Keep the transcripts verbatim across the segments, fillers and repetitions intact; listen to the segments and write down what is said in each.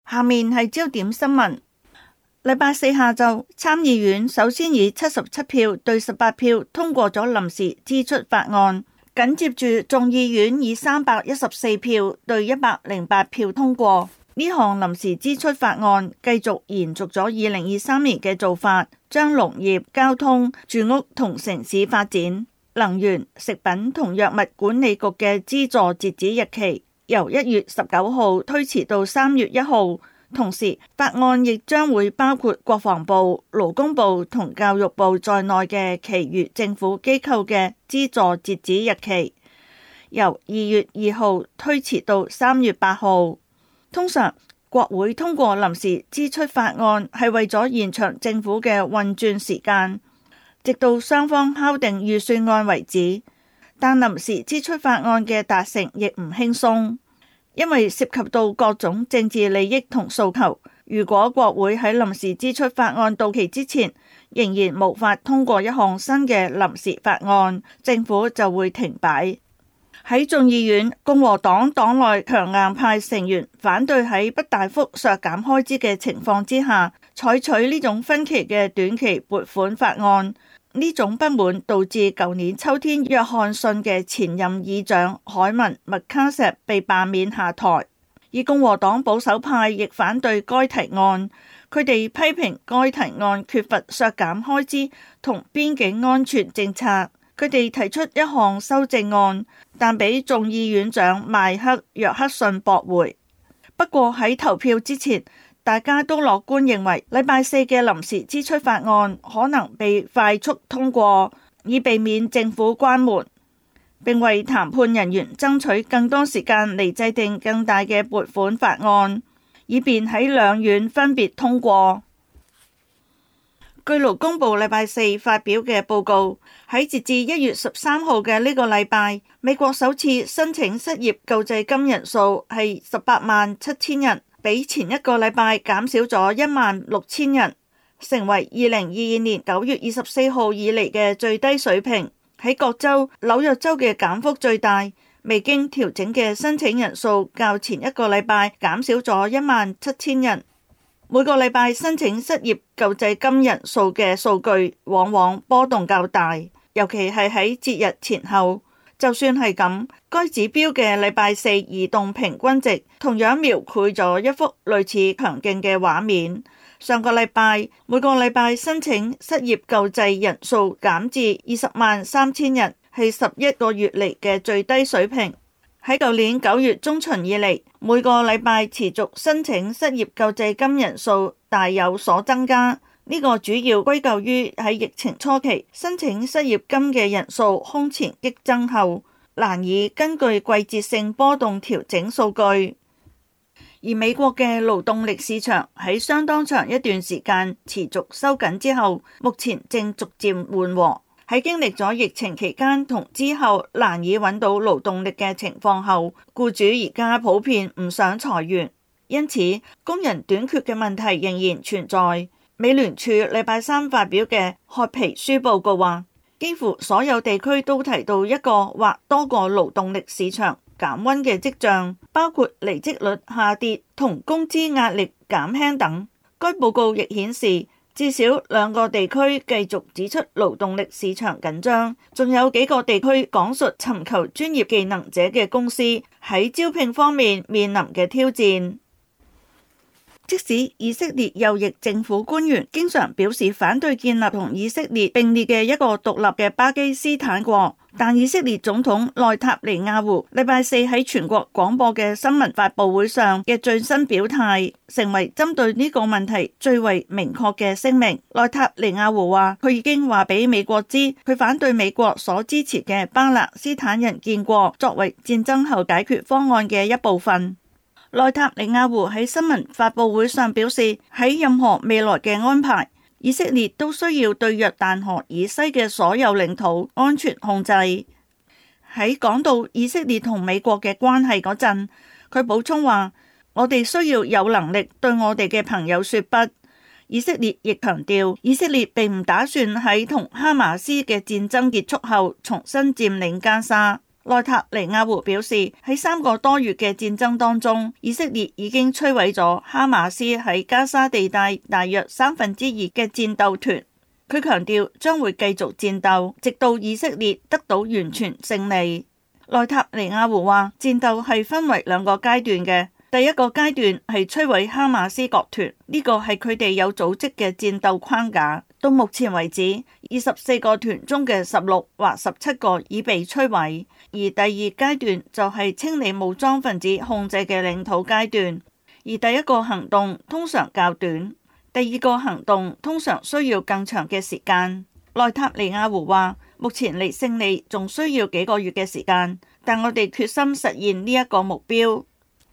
下面係焦點新聞。禮拜四下晝，參議院首先以七十七票對十八票通過咗臨時支出法案，緊接住眾議院以三百一十四票對一百零八票通過。呢項臨時支出法案繼續延續咗二零二三年嘅做法，將農業、交通、住屋同城市發展、能源、食品同藥物管理局嘅資助截止日期由一月十九號推遲到三月一號，同時法案亦將會包括國防部、勞工部同教育部在內嘅其餘政府機構嘅資助截止日期由二月二號推遲到三月八號。通常國會通過臨時支出法案係為咗延長政府嘅運轉時間，直到雙方敲定預算案為止。但臨時支出法案嘅達成亦唔輕鬆，因為涉及到各種政治利益同訴求。如果國會喺臨時支出法案到期之前仍然無法通過一項新嘅臨時法案，政府就會停擺。喺眾議院，共和黨黨內強硬派成員反對喺不大幅削減開支嘅情況之下採取呢種分期嘅短期撥款法案。呢種不滿導致舊年秋天約翰遜嘅前任議長凱文麥卡錫被罷免下台，而共和黨保守派亦反對該提案。佢哋批評該提案缺乏削減開支同邊境安全政策。佢哋提出一項修正案，但被眾議院長邁克約克遜駁回。不過喺投票之前，大家都樂觀認為禮拜四嘅臨時支出法案可能被快速通過，以避免政府關門，並為談判人員爭取更多時間嚟制定更大嘅撥款法案，以便喺兩院分別通過。據勞工部禮拜四發表嘅報告，喺截至一月十三號嘅呢個禮拜，美國首次申請失業救濟金人數係十八萬七千人，比前一個禮拜減少咗一萬六千人，成為二零二二年九月二十四號以嚟嘅最低水平。喺各州，紐約州嘅減幅最大，未經調整嘅申請人數較前一個禮拜減少咗一萬七千人。每個禮拜申請失業救濟金人數嘅數據往往波動較大，尤其係喺節日前後。就算係咁，該指標嘅禮拜四移動平均值同樣描繪咗一幅類似強勁嘅畫面。上個禮拜每個禮拜申請失業救濟人數減至二十萬三千人，係十一個月嚟嘅最低水平。喺舊年九月中旬以嚟，每個禮拜持續申請失業救濟金人數大有所增加。呢個主要歸咎於喺疫情初期申請失業金嘅人數空前激增後，難以根據季節性波動調整數據。而美國嘅勞動力市場喺相當長一段時間持續收緊之後，目前正逐漸緩和。喺經歷咗疫情期間同之後難以揾到勞動力嘅情況後，僱主而家普遍唔想裁員，因此工人短缺嘅問題仍然存在。美聯儲禮拜三發表嘅褐皮書報告話，幾乎所有地區都提到一個或多個勞動力市場減溫嘅跡象，包括離職率下跌同工資壓力減輕等。該報告亦顯示，至少兩個地區繼續指出勞動力市場緊張，仲有幾個地區講述尋求專業技能者嘅公司喺招聘方面面臨嘅挑戰。即使以色列右翼政府官員經常表示反對建立同以色列並列嘅一個獨立嘅巴基斯坦國，但以色列總統內塔尼亞胡禮拜四喺全國廣播嘅新聞發佈會上嘅最新表態，成為針對呢個問題最為明確嘅聲明。內塔尼亞胡話，佢已經話俾美國知，佢反對美國所支持嘅巴勒斯坦人建國作為戰爭後解決方案嘅一部分。內塔尼亞胡喺新聞發佈會上表示，喺任何未來嘅安排，以色列都需要對約旦河以西嘅所有領土安全控制。喺講到以色列同美國嘅關係嗰陣，佢補充話，我哋需要有能力對我哋嘅朋友說不。以色列亦強調，以色列並唔打算喺同哈馬斯嘅戰爭結束後重新佔領加沙。 內塔尼亞胡表示，喺三個多月嘅戰爭當中，以色列已經摧毀咗哈馬斯喺加沙地帶大約三分之二嘅戰鬥團。佢強調將會繼續戰鬥，直到以色列得到完全勝利。內塔尼亞胡話，戰鬥係分為兩個階段嘅，第一個階段係摧毀哈馬斯國團，呢個係佢哋有組織嘅戰鬥框架。到目前為止，二十四個團中嘅十六或十七個已被摧毀，而第二階段就係清理武裝分子控制嘅領土階段。而第一個行動通常較短，第二個行動通常需要更長嘅時間。內塔尼亞胡話，目前離勝利仲需要幾個月嘅時間，但我哋決心實現呢一個目標。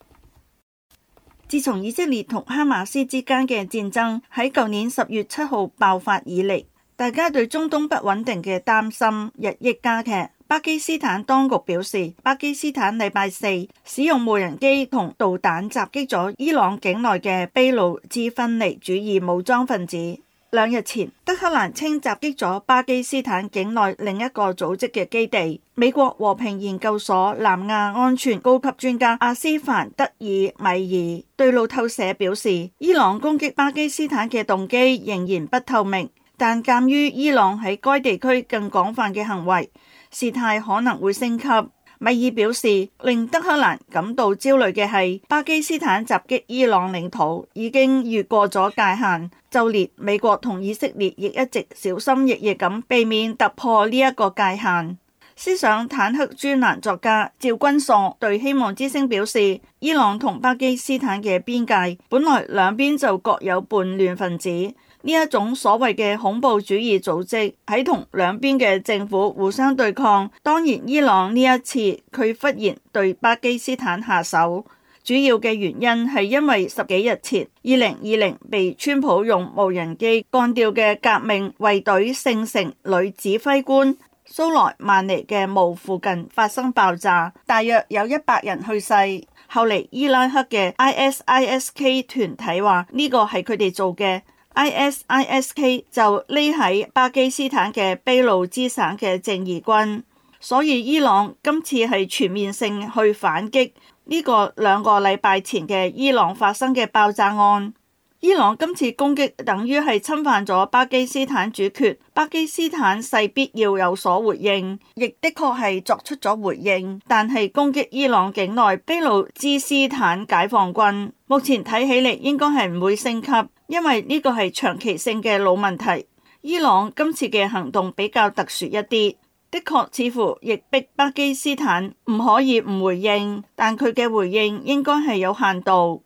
自從以色列同哈馬斯之間嘅戰爭喺舊年十月七號爆發以嚟，大家對中東不穩定嘅擔心日益加劇。巴基斯坦當局表示，巴基斯坦禮拜四使用無人機同導彈襲擊咗伊朗境內嘅俾路支分離主義武裝分子。兩日前，德黑蘭稱襲擊咗巴基斯坦境內另一個組織嘅基地。美國和平研究所南亞安全高級專家阿斯凡德爾米爾對路透社表示，伊朗攻擊巴基斯坦嘅動機仍然不透明，但鑒於伊朗喺該地區更廣泛嘅行為，事態可能會升級。米爾表示，令德黑蘭感到焦慮嘅係巴基斯坦襲擊伊朗領土已經越過咗界限，就連美國同以色列亦一直小心翼翼咁避免突破呢一個界限。思想坦克專欄作家趙君碩對希望之聲表示，伊朗同巴基斯坦嘅邊界本來兩邊就各有叛亂分子。呢一種所謂嘅恐怖主義組織喺同兩邊嘅政府互相對抗，當然伊朗呢一次佢忽然對巴基斯坦下手，主要嘅原因係因為十幾日前二零二零被川普用無人機幹掉嘅革命衛隊聖城女指揮官蘇萊曼尼嘅墓附近發生爆炸，大約有一百人去世。後嚟伊拉克嘅 I S I S K 團體話呢個係佢哋做嘅。I S I S K 就匿喺巴基斯坦嘅俾路支省嘅正義軍，所以伊朗今次係全面性去反擊呢個兩個禮拜前嘅伊朗發生嘅爆炸案。伊朗今次攻擊等於係侵犯咗巴基斯坦主權，巴基斯坦勢必要有所回應，亦的確係作出咗回應，但係攻擊伊朗境內俾路支斯坦解放軍，目前睇起嚟應該係唔會升級，因為呢個係長期性嘅老問題。伊朗今次嘅行動比較特殊一啲，的確似乎亦逼巴基斯坦唔可以唔回應，但佢嘅回應應該係有限度。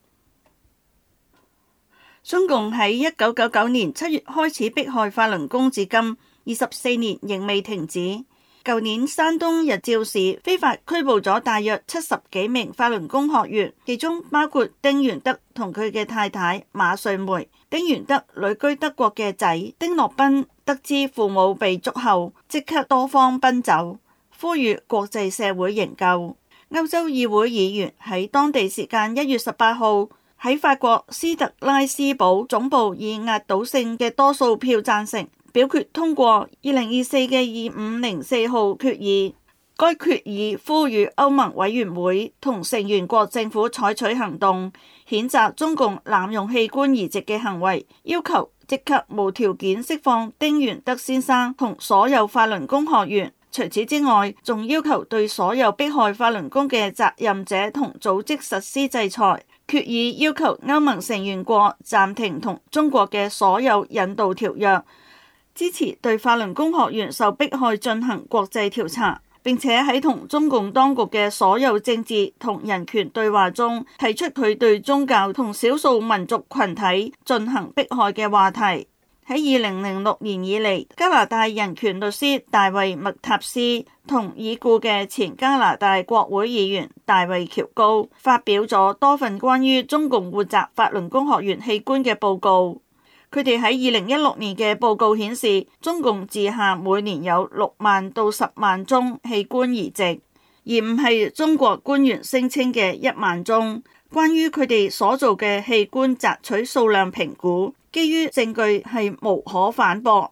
中共喺一九九九年七月開始迫害法輪功至今，二十四年仍未停止。舊年山東日照市非法拘捕咗大約七十幾名法輪功學員，其中包括丁元德同佢嘅太太馬瑞梅。丁元德旅居德國嘅仔丁樂斌得知父母被捉後，即刻多方奔走，呼籲國際社會營救。歐洲議會議員喺當地時間一月十八號喺法國斯特拉斯堡總部以壓倒性嘅多數票贊成表決通過二零二四嘅二五零四號決議。該決議呼籲歐盟委員會同成員國政府採取行動，譴責中共濫用器官移植嘅行為，要求即刻無條件釋放丁元德先生同所有法輪功學員。除此之外，仲要求對所有迫害法輪功嘅責任者同組織實施制裁。決議要求歐盟成員國暫停同中國嘅所有引渡條約，支持對法輪功學員受迫害進行國際調查，並且喺同中共當局嘅所有政治同人權對話中提出佢對宗教同少數民族群體進行迫害嘅話題。喺二零零六年以嚟，加拿大人權律師大衛麥塔斯同已故嘅前加拿大國會議員大衛喬高發表咗多份關於中共活摘法輪功學員器官嘅報告。佢哋喺二零一六年嘅報告顯示，中共治下每年有六萬到十萬宗器官移植，而唔係中國官員聲稱嘅一萬宗。關於佢哋所做嘅器官摘取數量評估，基於證據係無可反駁，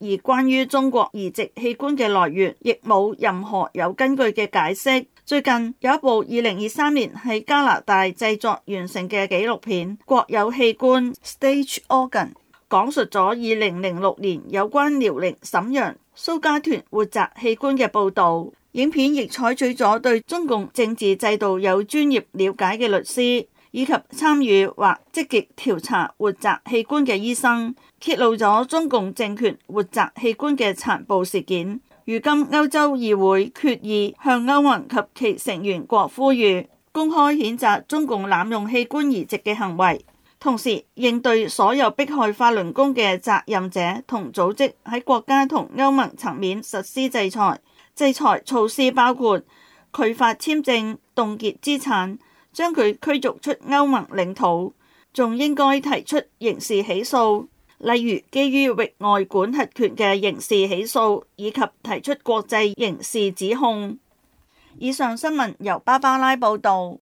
而關於中國移植器官嘅來源，亦冇任何有根據嘅解釋。最近有一部二零二三年喺加拿大製作完成嘅紀錄片《國有器官》（Stage Organ），講述咗二零零六年有關遼寧瀋陽蘇家屯活摘器官嘅報導。影片亦採取咗對中共政治制度有專業了解嘅律師，以及參與或積極調查活摘器官嘅醫生，揭露咗中共政權活摘器官嘅殘暴事件。如今歐洲議會決議向歐盟及其成員國呼籲，公開譴責中共濫用器官移植嘅行為，同時應對所有迫害法輪功嘅責任者同組織喺國家同歐盟層面實施制裁。制裁措施包括拒發簽證、凍結資產、將佢驅逐出歐盟領土，仲應該提出刑事起訴，例如基於域外管轄權嘅刑事起訴，以及提出國際刑事指控。以上新聞由芭芭拉報導。